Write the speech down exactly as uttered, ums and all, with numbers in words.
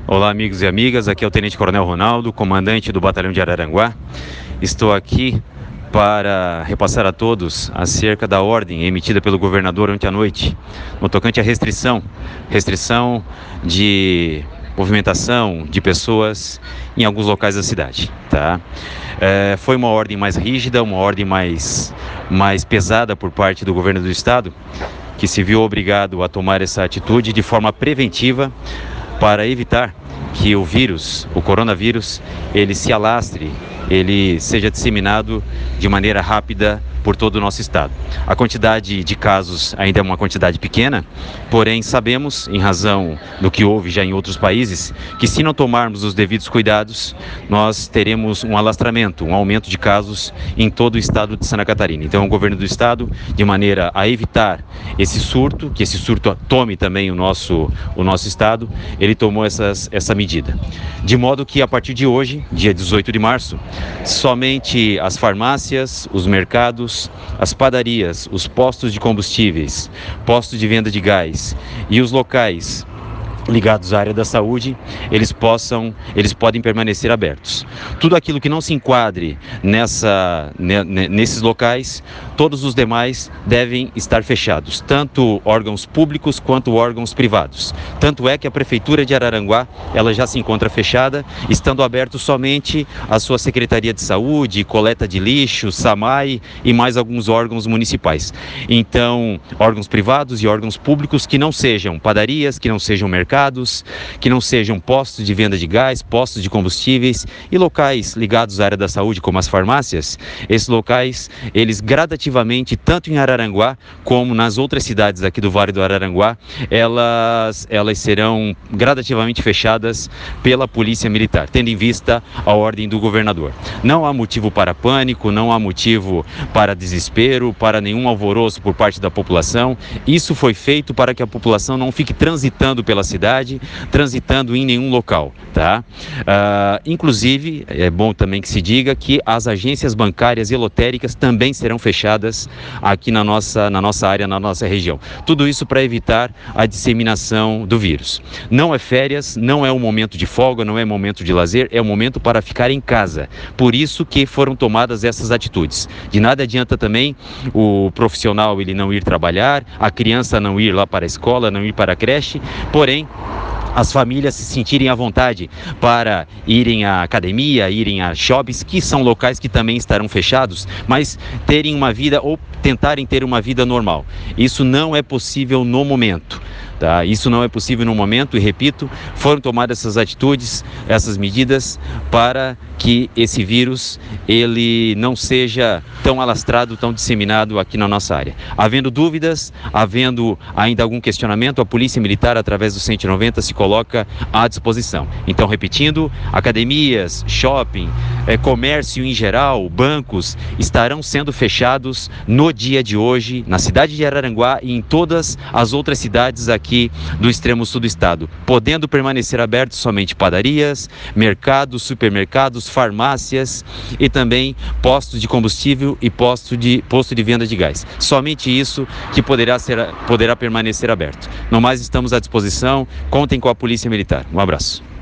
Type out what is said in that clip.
Olá, amigos e amigas, aqui é o Tenente Coronel Ronaldo, comandante do Batalhão de Araranguá. Estou aqui para repassar a todos acerca da ordem emitida pelo governador ontem à noite, no tocante à restrição, restrição de movimentação de pessoas em alguns locais da cidade, tá? É, foi uma ordem mais rígida, uma ordem mais, mais pesada por parte do governo do estado, que se viu obrigado a tomar essa atitude de forma preventiva para evitar que o vírus, o coronavírus, ele se alastre, ele seja disseminado de maneira rápida por todo o nosso estado. A quantidade de casos ainda é uma quantidade pequena, porém sabemos, em razão do que houve já em outros países, que se não tomarmos os devidos cuidados, nós teremos um alastramento, um aumento de casos em todo o estado de Santa Catarina. Então o governo do estado, de maneira a evitar esse surto, que esse surto tome também o nosso, o nosso estado, ele tomou essas, essa medida. De modo que a partir de hoje, dia dezoito de março, somente as farmácias, os mercados, as padarias, os postos de combustíveis, postos de venda de gás e os locais ligados à área da saúde, eles possam, eles podem permanecer abertos. Tudo aquilo que não se enquadre nessa, nesses locais, todos os demais devem estar fechados, tanto órgãos públicos quanto órgãos privados. Tanto é que a Prefeitura de Araranguá, ela já se encontra fechada, estando aberto somente a sua Secretaria de Saúde, Coleta de Lixo, SAMAI e mais alguns órgãos municipais. Então, órgãos privados e órgãos públicos que não sejam padarias, que não sejam mercados, que não sejam postos de venda de gás, postos de combustíveis e locais ligados à área da saúde, como as farmácias. Esses locais, eles gradativamente, tanto em Araranguá como nas outras cidades aqui do Vale do Araranguá, elas, elas serão gradativamente fechadas pela Polícia Militar, tendo em vista a ordem do governador. Não há motivo para pânico, não há motivo para desespero, para nenhum alvoroço por parte da população. Isso foi feito para que a população não fique transitando pela cidade, transitando em nenhum local, tá? Uh, inclusive, é bom também que se diga que as agências bancárias e lotéricas também serão fechadas aqui na nossa, na nossa área, na nossa região. Tudo isso para evitar a disseminação do vírus. Não é férias, não é um momento de folga, não é um momento de lazer, é um momento para ficar em casa. Por isso que foram tomadas essas atitudes. De nada adianta também o profissional ele não ir trabalhar, a criança não ir lá para a escola, não ir para a creche, porém as famílias se sentirem à vontade para irem à academia, irem a shoppings, que são locais que também estarão fechados, mas terem uma vida ou tentarem ter uma vida normal. Isso não é possível no momento. Tá? Isso não é possível no momento e, repito, foram tomadas essas atitudes, essas medidas para que esse vírus ele não seja tão alastrado, tão disseminado aqui na nossa área. Havendo dúvidas, havendo ainda algum questionamento, a Polícia Militar, através do cento e noventa, se coloca à disposição. Então, repetindo, academias, shopping, é, comércio em geral, bancos, estarão sendo fechados no dia de hoje, na cidade de Araranguá e em todas as outras cidades aqui aqui do extremo sul do estado, podendo permanecer abertos somente padarias, mercados, supermercados, farmácias e também postos de combustível e posto de, posto de venda de gás. Somente isso que poderá, ser, poderá permanecer aberto. No mais, estamos à disposição, contem com a Polícia Militar. Um abraço.